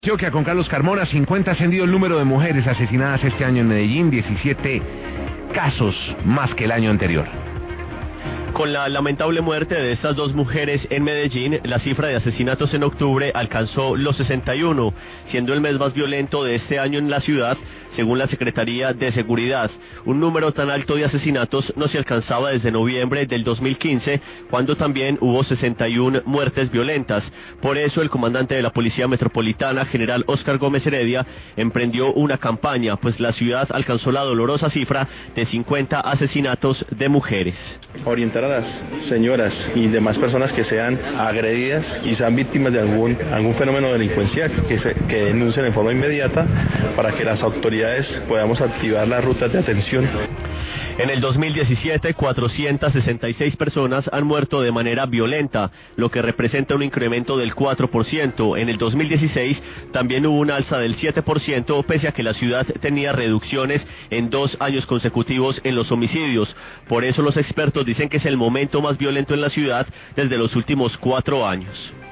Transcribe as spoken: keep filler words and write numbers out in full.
Antioquia con Carlos Carmona. cincuenta ascendido el número de mujeres asesinadas este año en Medellín, diecisiete casos más que el año anterior. Con la lamentable muerte de estas dos mujeres en Medellín, la cifra de asesinatos en octubre alcanzó los sesenta y uno, siendo el mes más violento de este año en la ciudad, según la Secretaría de Seguridad. Un número tan alto de asesinatos no se alcanzaba desde noviembre del dos mil quince, cuando también hubo sesenta y una muertes violentas. Por eso el comandante de la Policía Metropolitana, general Óscar Gómez Heredia, emprendió una campaña, pues la ciudad alcanzó la dolorosa cifra de cincuenta asesinatos de mujeres. Orientar a las señoras y demás personas que sean agredidas y sean víctimas de algún, algún fenómeno delincuencial, que, se, que denuncien en forma inmediata para que las autoridades podamos activar las rutas de atención. En el dos mil diecisiete, cuatrocientas sesenta y seis personas han muerto de manera violenta, lo que representa un incremento del cuatro por ciento. En el dos mil dieciséis también hubo una alza del siete por ciento, pese a que la ciudad tenía reducciones en dos años consecutivos en los homicidios. Por eso los expertos dicen que es el momento más violento en la ciudad desde los últimos cuatro años.